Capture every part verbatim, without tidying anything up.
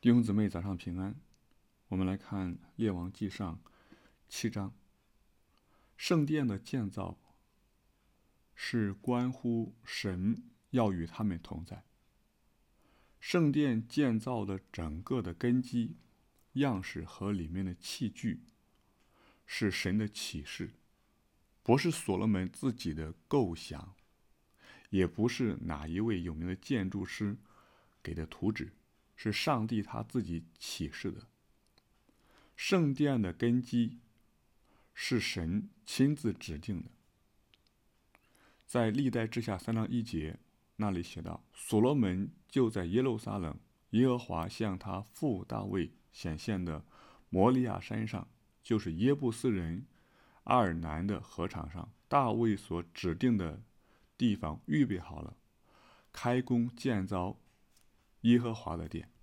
弟兄姊妹，早上平安。我们来看列王纪上七章。圣殿的建造是关乎神要与他们同在。圣殿建造的整个的根基、样式和里面的器具是神的启示，不是所罗门自己的构想，也不是哪一位有名的建筑师给的图纸，是上帝他自己启示的。圣殿的根基是神亲自指定的。在历代志下三章一节那里写道，所罗门就在耶路撒冷耶和华向他父大卫显现的摩利亚山上，就是耶布斯人阿尔南的禾场上，大卫所指定的地方预备好了，开工建造耶和华的殿。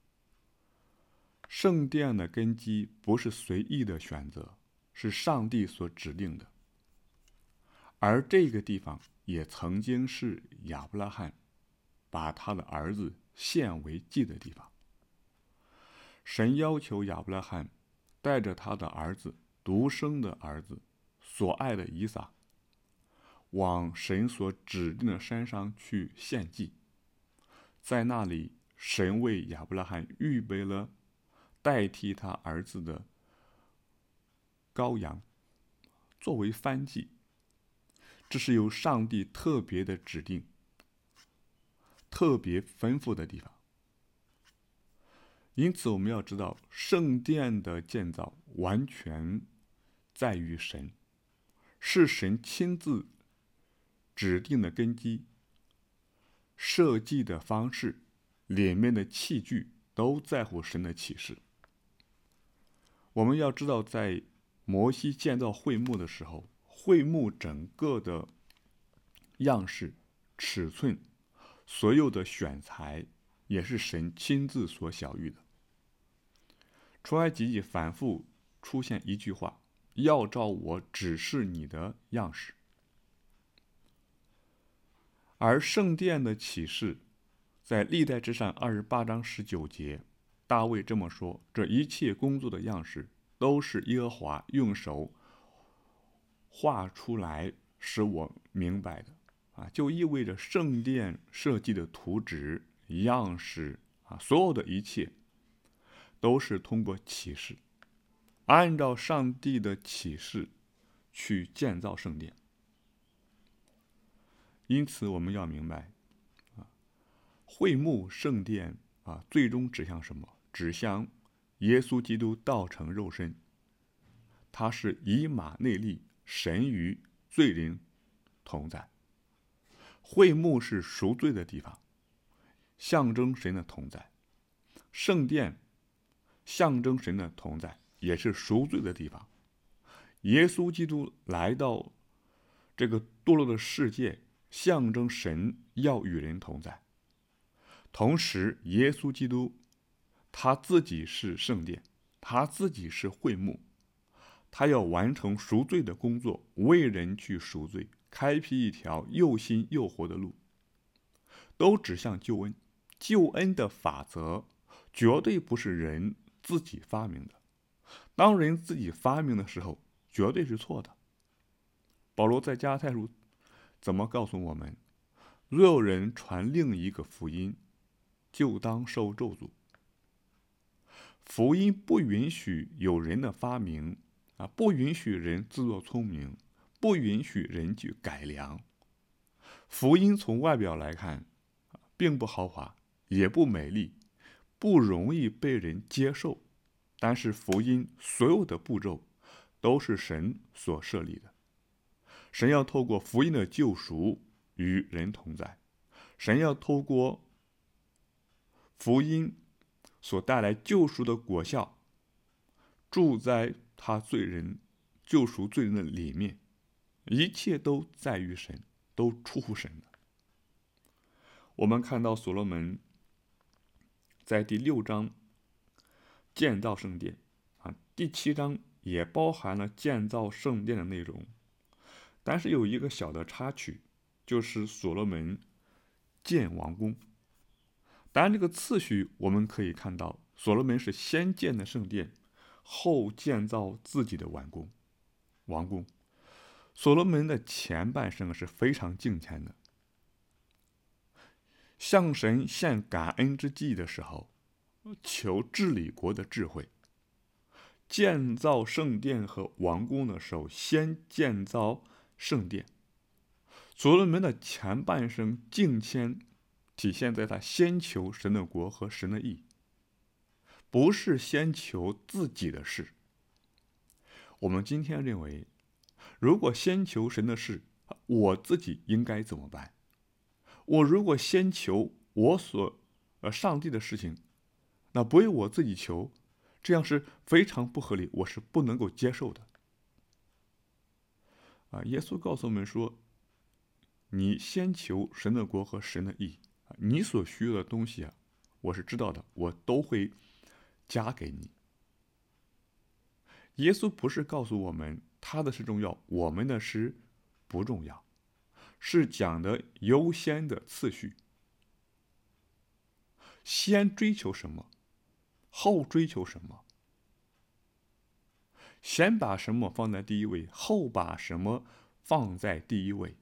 圣殿的根基不是随意的选择，是上帝所指定的。而这个地方也曾经是亚伯拉罕把他的儿子献为祭的地方。神要求亚伯拉罕带着他的儿子，独生的儿子，所爱的以撒，往神所指定的山上去献祭。在那里，神为亚伯拉罕预备了代替他儿子的羔羊，作为燔祭。这是由上帝特别的指定、特别吩咐的地方。因此我们要知道，圣殿的建造完全在于神，是神亲自指定的根基，设计的方式，里面的器具都在乎神的启示。我们要知道，在摩西建造会幕的时候，会幕整个的样式、尺寸，所有的选材也是神亲自所晓谕的。出埃及记反复出现一句话，要照我指示你的样式。而圣殿的启示在历代志上二十八章十九节，大卫这么说，这一切工作的样式都是耶和华用手画出来使我明白的啊，就意味着圣殿设计的图纸、样式啊，所有的一切都是通过启示，按照上帝的启示去建造圣殿。因此我们要明白啊，会幕圣殿啊，最终指向什么？指向耶稣基督道成肉身，他是以马内利，神与罪人同在。会幕是赎罪的地方，象征神的同在；圣殿象征神的同在，也是赎罪的地方。耶稣基督来到这个堕落的世界，象征神要与人同在。同时，耶稣基督他自己是圣殿，他自己是会幕，他要完成赎罪的工作，为人去赎罪，开辟一条又新又活的路，都指向救恩。救恩的法则绝对不是人自己发明的，当人自己发明的时候，绝对是错的。保罗在加拉太书怎么告诉我们？若有人传另一个福音，就当受咒诅。福音不允许有人的发明啊，不允许人自作聪明，不允许人去改良。福音从外表来看，并不豪华，也不美丽，不容易被人接受。但是福音所有的步骤都是神所设立的。神要透过福音的救赎与人同在，神要透过福音所带来救赎的果效，住在他罪人救赎罪人的里面。一切都在于神，都出乎神的。我们看到所罗门在第六章建造圣殿啊，第七章也包含了建造圣殿的内容，但是有一个小的插曲，就是所罗门建王宫。当然这个次序我们可以看到， 所罗门是先建的圣殿，后建造自己的王宫。王宫，所罗门的前半生是非常敬虔的，向神献感恩之祭的时候，求治理国的智慧；建造圣殿和王宫的时候，先建造圣殿。所罗门的前半生敬虔，体现在他先求神的国和神的义，不是先求自己的事。我们今天认为，如果先求神的事，我自己应该怎么办？我如果先求我所呃上帝的事情，那不为我自己求，这样是非常不合理，我是不能够接受的。啊，耶稣告诉我们说，你先求神的国和神的义，你所需要的东西啊，我是知道的，我都会加给你。耶稣不是告诉我们他的事重要，我们的事不重要，是讲的优先的次序。先追求什么，后追求什么，先把什么放在第一位，后把什么放在第一位。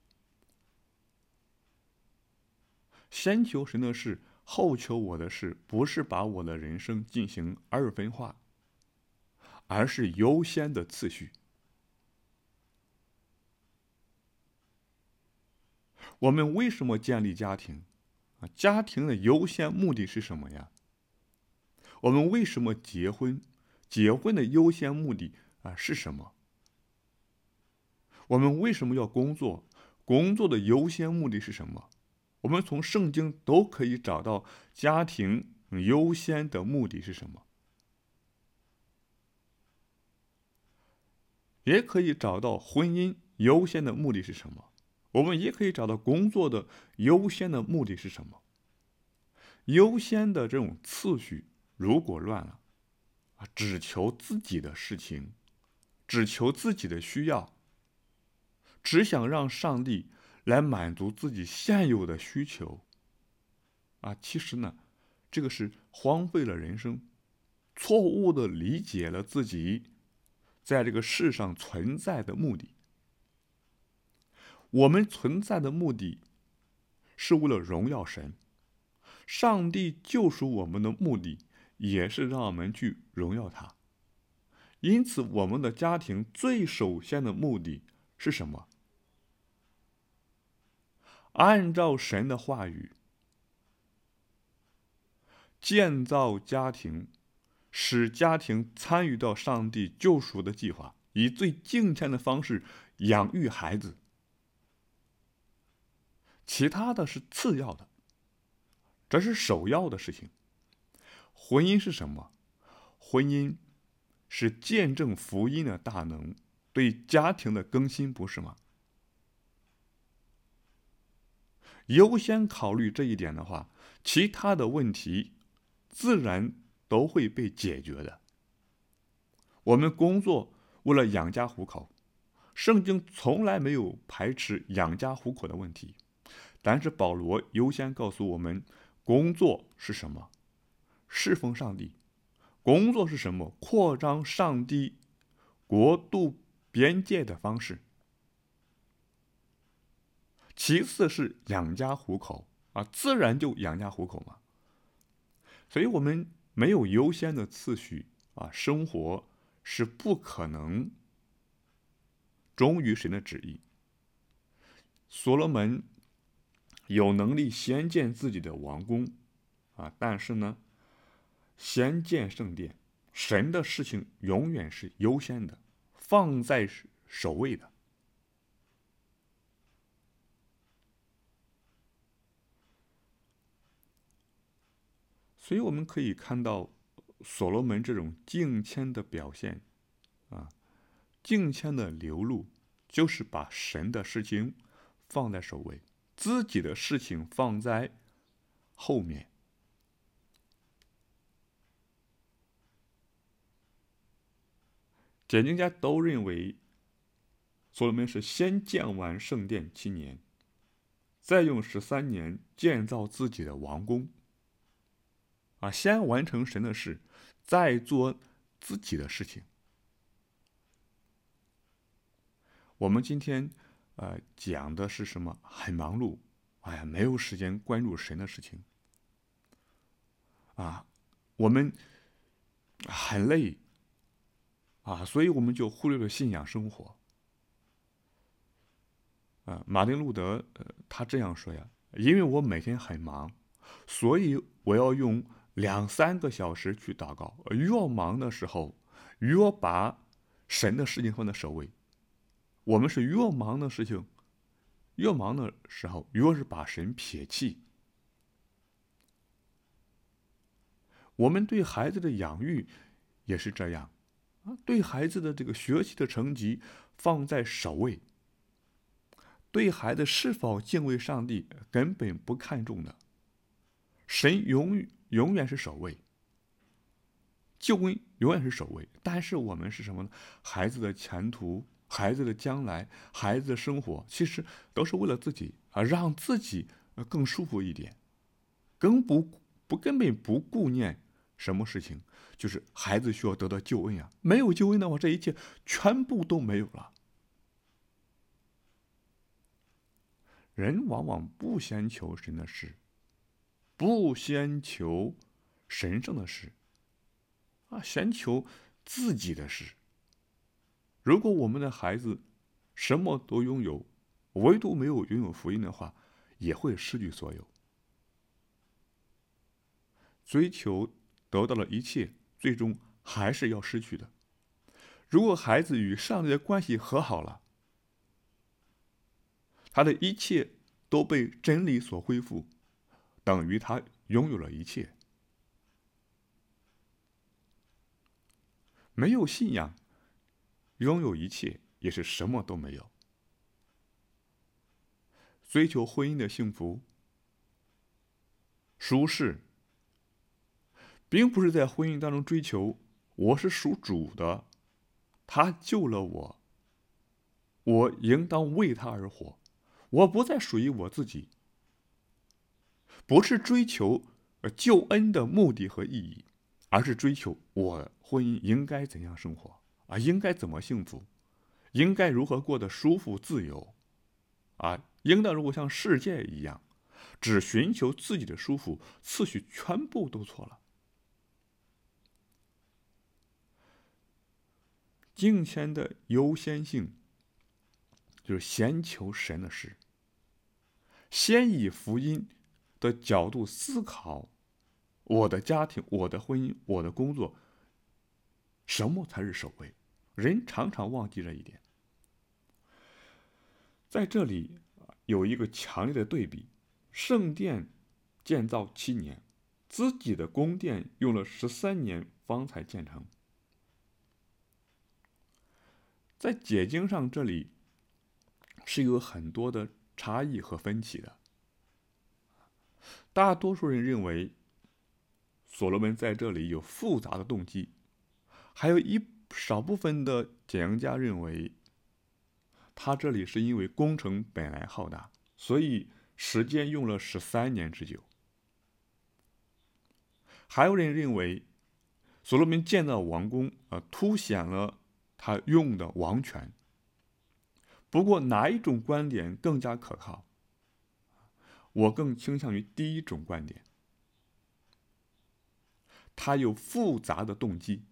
先求神的事，后求我的事，不是把我的人生进行二分化，而是优先的次序。我们为什么建立家庭？家庭的优先目的是什么呀？我们为什么结婚？结婚的优先目的啊是什么？我们为什么要工作？工作的优先目的是什么？我们从圣经都可以找到家庭优先的目的是什么，也可以找到婚姻优先的目的是什么，我们也可以找到工作的优先的目的是什么。优先的这种次序如果乱了，只求自己的事情，只求自己的需要，只想让上帝来满足自己现有的需求啊，其实呢，这个是荒废了人生，错误的理解了自己在这个世上存在的目的。我们存在的目的是为了荣耀神，上帝救赎我们的目的也是让我们去荣耀他。因此，我们的家庭最首先的目的是什么？按照神的话语建造家庭，使家庭参与到上帝救赎的计划，以最敬虔的方式养育孩子。其他的是次要的，这是首要的事情。婚姻是什么？婚姻是见证福音的大能，对家庭的更新，不是吗？优先考虑这一点的话，其他的问题自然都会被解决的。我们工作为了养家糊口，圣经从来没有排斥养家糊口的问题，但是保罗优先告诉我们，工作是什么？侍奉上帝。工作是什么？扩张上帝国度边界的方式。其次是养家糊口啊，自然就养家糊口嘛。所以我们没有优先的次序啊，生活是不可能忠于神的旨意。所罗门有能力先建自己的王宫啊，但是呢，先建圣殿，神的事情永远是优先的，放在首位的。所以我们可以看到所罗门这种敬谦的表现啊，敬谦的流露就是把神的事情放在首位，自己的事情放在后面。解经家都认为所罗门是先建完圣殿七年，再用十三年建造自己的王宫啊，先完成神的事，再做自己的事情。我们今天呃讲的是什么？很忙碌，哎呀，没有时间关注神的事情啊，我们很累啊，所以我们就忽略了信仰生活。啊，马丁路德呃他这样说呀，因为我每天很忙，所以我要用两三个小时去祷告。越忙的时候，越把神的事情放在首位。我们是越忙的事情，越忙的时候，越是把神撇弃。我们对孩子的养育也是这样啊，对孩子的这个学习的成绩放在首位，对孩子是否敬畏上帝根本不看重的。神永永远是首位，救恩永远是首位，但是我们是什么呢？孩子的前途、孩子的将来、孩子的生活，其实都是为了自己啊，让自己更舒服一点，更不不根本不顾念什么事情，就是孩子需要得到救恩啊，没有救恩的话，这一切全部都没有了。人往往不先求神的事，不先求神圣的事啊，先求自己的事。如果我们的孩子什么都拥有，唯独没有拥有福音的话，也会失去所有。追求得到了一切，最终还是要失去的。如果孩子与上帝的关系和好了，他的一切都被真理所恢复，等于他拥有了一切。没有信仰，拥有一切也是什么都没有。追求婚姻的幸福、舒适，并不是在婚姻当中追求我是属主的，他救了我，我应当为他而活，我不再属于我自己，不是追求救恩的目的和意义，而是追求我婚姻应该怎样生活啊，应该怎么幸福，应该如何过得舒服自由啊，应当如果像世界一样只寻求自己的舒服，次序全部都错了。敬虔的优先性就是先求神的事，先以福音的角度思考我的家庭、我的婚姻、我的工作，什么才是首位？人常常忘记这一点。在这里有一个强烈的对比：圣殿建造七年，自己的宫殿用了十三年方才建成。在解经上，这里是有很多的差异和分歧的。大多数人认为所罗门在这里有复杂的动机，还有一少部分的解经家认为他这里是因为工程本来浩大，所以时间用了十三年之久。还有人认为所罗门建造王宫，呃，凸显了他用的王权。不过哪一种观点更加可靠？我更倾向于第一种观点。他有复杂的动机。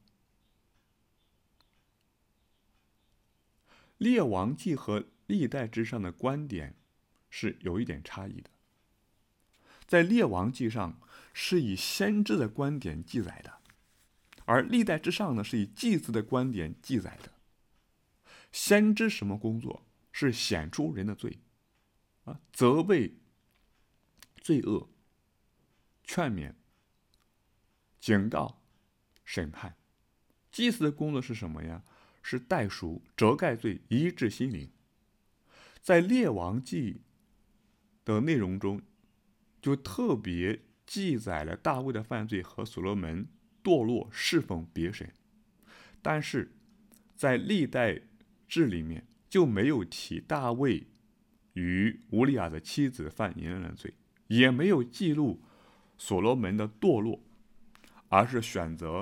列王记和历代志上的观点是有一点差异的。在列王记上是以先知的观点记载的，而历代志上呢是以祭司的观点记载的。先知什么工作？是显出人的罪啊，责备罪恶，劝勉、警告、审判。祭司的工作是什么呀？是代赎、遮盖罪、医治心灵。在列王记的内容中，就特别记载了大卫的犯罪和所罗门堕落侍奉别神，但是在历代志里面就没有提大卫与乌利亚的妻子犯淫乱的罪，也没有记录所罗门的堕落而是选择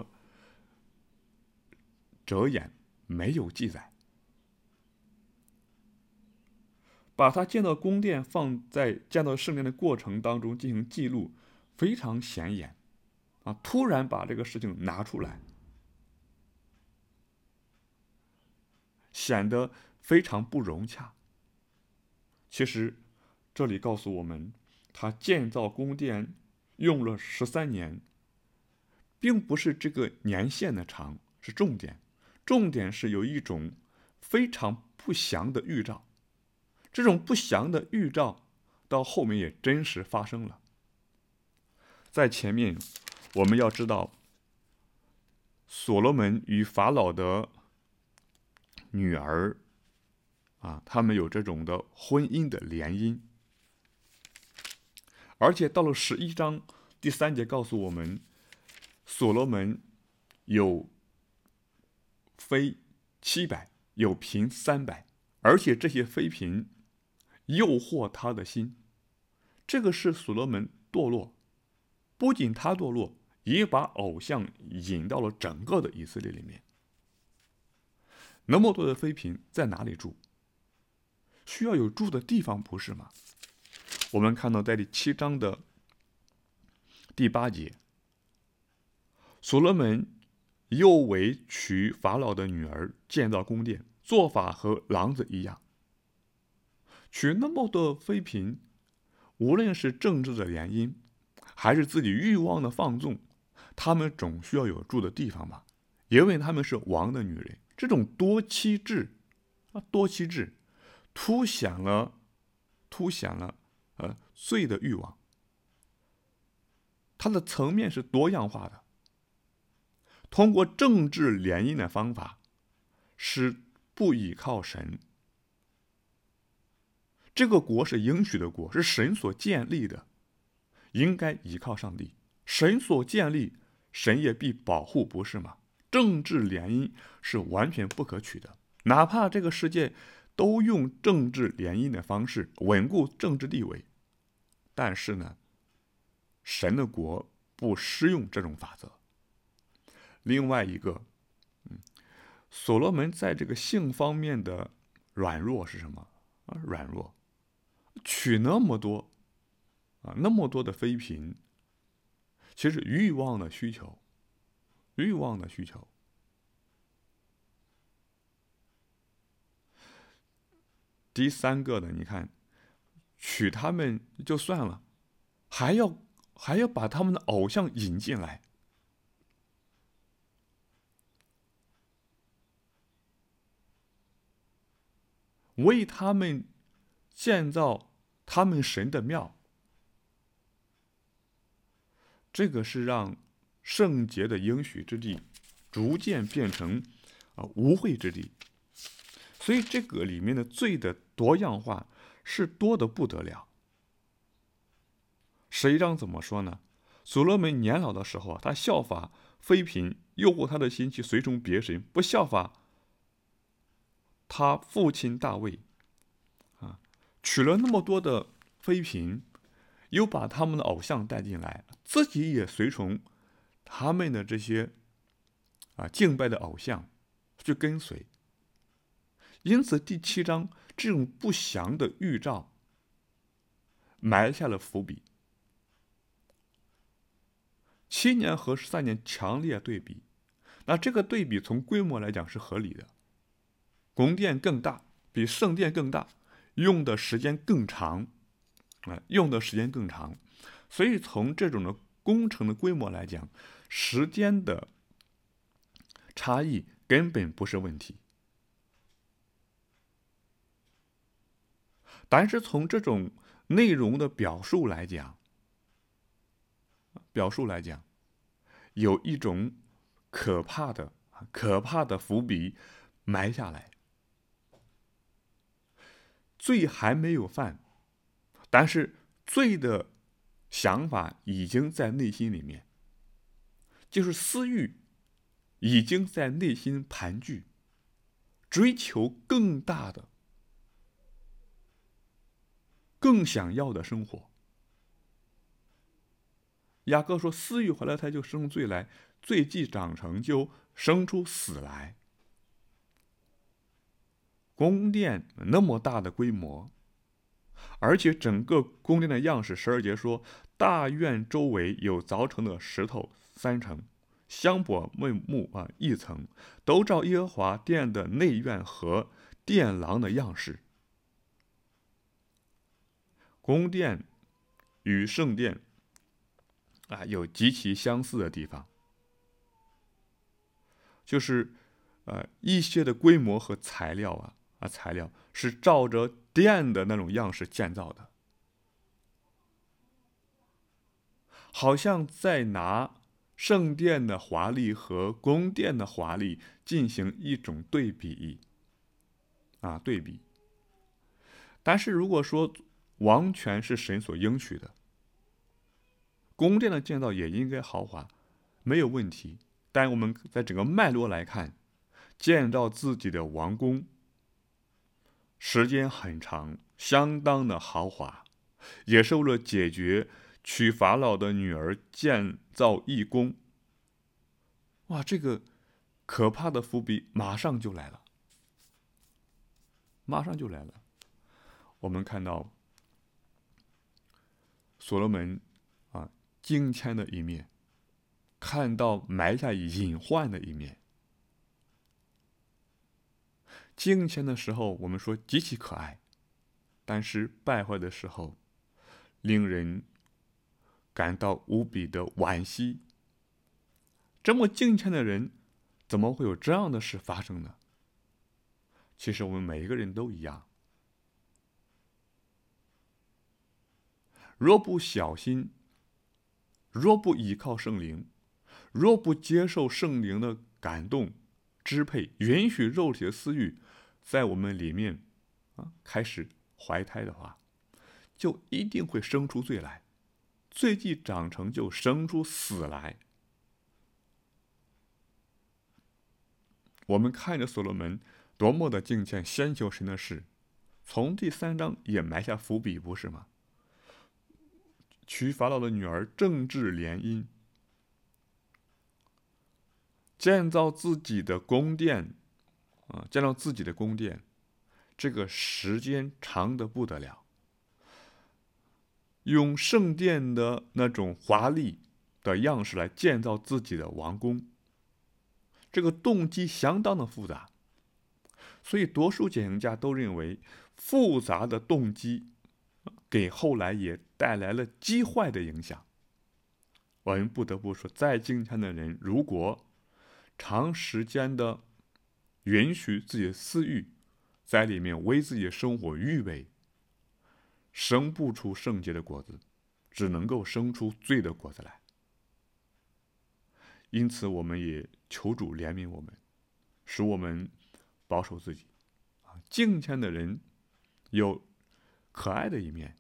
遮掩，没有记载，把他建造宫殿放在建造圣殿的过程当中进行记录，非常显眼啊！突然把这个事情拿出来，显得非常不融洽。其实这里告诉我们，他建造宫殿用了十三年，并不是这个年限的长是重点，重点是有一种非常不祥的预兆。这种不祥的预兆到后面也真实发生了。在前面我们要知道，所罗门与法老的女儿啊，他们有这种的婚姻的联姻，而且到了十一章第三节告诉我们，所罗门有妃七百，有嫔三百，而且这些妃嫔诱惑他的心。这个是所罗门堕落，不仅他堕落，也把偶像引到了整个的以色列里面。那么多的妃嫔在哪里住？需要有住的地方，不是吗？我们看到在第七章的第八节，所罗门又为娶法老的女儿建造宫殿，做法和狼子一样。娶那么多妃嫔，无论是政治的联姻，还是自己欲望的放纵，他们总需要有住的地方吧？因为他们是王的女人，这种多妻制啊，多妻制凸显了凸显了呃罪的欲望，它的层面是多样化的。通过政治联姻的方法，是不依靠神。这个国是应许的国，是神所建立的，应该依靠上帝。神所建立，神也必保护，不是吗？政治联姻是完全不可取的，哪怕这个世界都用政治联姻的方式稳固政治地位，但是呢，神的国不适用这种法则。另外一个，嗯，所罗门在这个性方面的软弱是什么啊？软弱，娶那么多啊，那么多的妃嫔，其实欲望的需求，欲望的需求。第三个呢，你看，娶他们就算了，还要还要把他们的偶像引进来。为他们建造他们神的庙，这个是让圣洁的应许之地逐渐变成啊污秽之地。所以这个里面的罪的多样化是多得不得了。十一章怎么说呢？所罗门年老的时候，他效法妃嫔，诱惑他的心去随从别神，不效法他父亲大卫啊，娶了那么多的妃嫔，又把他们的偶像带进来，自己也随从他们的这些啊敬拜的偶像去跟随。因此第七章这种不祥的预兆埋下了伏笔。七年和十三年强烈对比，那这个对比从规模来讲是合理的，宫殿更大，比圣殿更大，用的时间更长，啊，用的时间更长，所以从这种的工程的规模来讲，时间的差异根本不是问题。但是从这种内容的表述来讲，表述来讲，有一种可怕的、可怕的伏笔埋下来。罪还没有犯，但是罪的想法已经在内心里面，就是私欲已经在内心盘踞，追求更大的、更想要的生活。 雅各说：“私欲怀了胎，就生罪来；罪既长成，就生出死来。”宫殿那么大的规模，而且整个宫殿的样式，十二节说，大院周围有凿成的石头三层，香柏木啊一层，都照耶和华殿的内院和殿廊的样式。宫殿与圣殿啊有极其相似的地方，就是呃一些的规模和材料啊啊材料是照着殿的那种样式建造的，好像在拿圣殿的华丽和宫殿的华丽进行一种对比啊对比。但是如果说王权是神所应许的，宫殿的建造也应该豪华，没有问题。但我们在整个脉络来看，建造自己的王宫时间很长，相当的豪华，也是为了解决娶法老的女儿建造义宫。哇，这个可怕的伏笔马上就来了，马上就来了。我们看到所罗门啊惊天的一面，看到埋下隐患的一面。敬虔的时候，我们说极其可爱，但是败坏的时候，令人感到无比的惋惜。这么敬虔的人，怎么会有这样的事发生呢？其实我们每一个人都一样，若不小心，若不依靠圣灵，若不接受圣灵的感动、支配，允许肉体的私欲在我们里面啊开始怀胎的话，就一定会生出罪来。罪既长成，就生出死来。我们看着所罗门多么的敬虔，先求神的事，从第三章也埋下伏笔，不是吗？娶法老的女儿，政治联姻，建造自己的宫殿啊，建造自己的宫殿，这个时间长得不得了。用圣殿的那种华丽的样式来建造自己的王宫，这个动机相当的复杂，所以多数检验家都认为，复杂的动机给后来也带来了极坏的影响。我们不得不说，再敬虔的人，如果长时间的允许自己的私欲在里面为自己的生活预备，生不出圣洁的果子，只能够生出罪的果子来。因此我们也求主怜悯我们，使我们保守自己。敬虔的人有可爱的一面，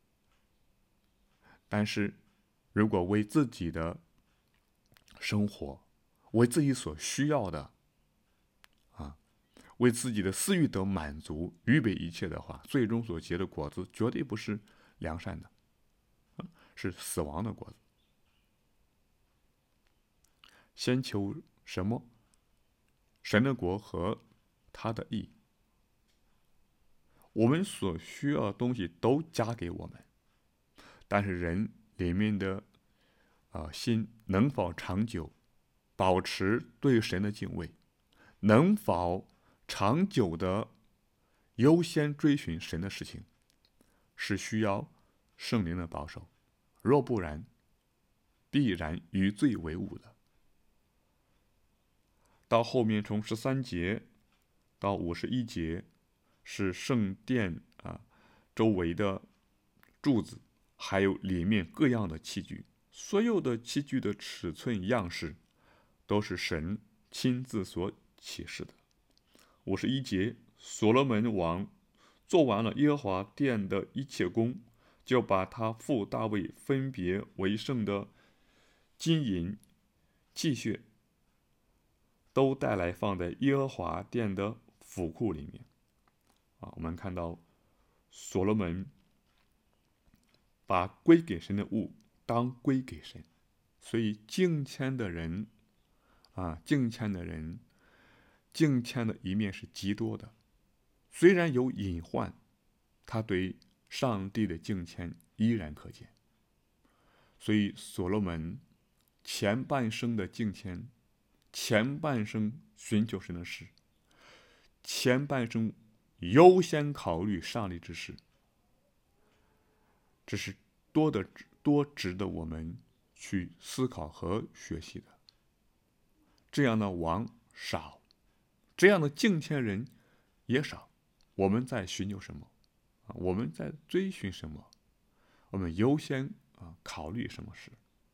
但是如果为自己的生活，为自己所需要的啊，为自己的私欲得满足，预备一切的话，最终所结的果子绝对不是良善的，是死亡的果子。先求什么？神的国和他的义。我们所需要的东西都加给我们，但是人里面的呃心能否长久保持对神的敬畏，能否长久的优先追寻神的事情，是需要圣灵的保守，若不然必然与罪为伍的。到后面从十三节到五十一节是圣殿啊周围的柱子，还有里面各样的器具，所有的器具的尺寸样式都是神亲自所启示的。五十一节，所罗门王做完了耶和华殿的一切工，就把他父大卫分别为圣的金银器械都带来放在耶和华殿的府库里面。啊，我们看到所罗门把归给神的物当归给神， 所以敬虔的人啊，敬虔的人，敬虔的一面是极多的。虽然有隐患，他对上帝的敬虔依然可见。所以所罗门前半生的敬虔，前半生寻求神的事，前半生优先考虑上帝之事，这是多的多值得我们去思考和学习的。这样的王少，这样的敬虔人也少。我们在寻求什么？我们在追寻什么？我们优先啊考虑什么事？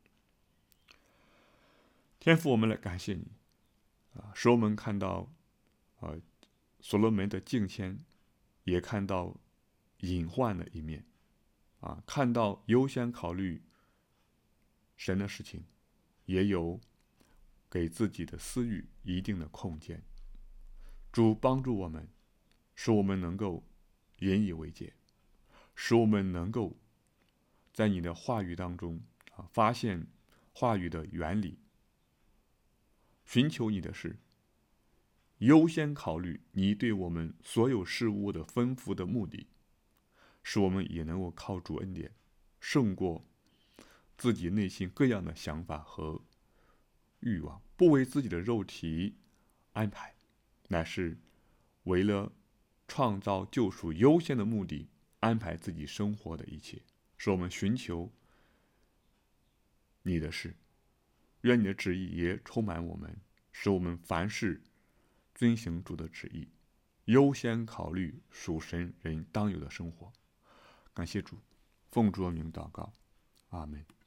天父，我们来感谢你啊，使我们看到啊所罗门的敬虔，也看到隐患的一面啊，看到优先考虑神的事情，也有给自己的私欲一定的空间。主帮助我们，使我们能够引以为戒，使我们能够在你的话语当中啊发现话语的原理，寻求你的事，优先考虑你对我们所有事物的吩咐的目的，使我们也能够靠主恩典胜过自己内心各样的想法和欲望，不为自己的肉体安排，乃是为了创造救赎优先的目的安排自己生活的一切，使我们寻求你的事。愿你的旨意也充满我们，使我们凡事遵行主的旨意，优先考虑属神人当有的生活。感谢主，奉主的名祷告，阿们。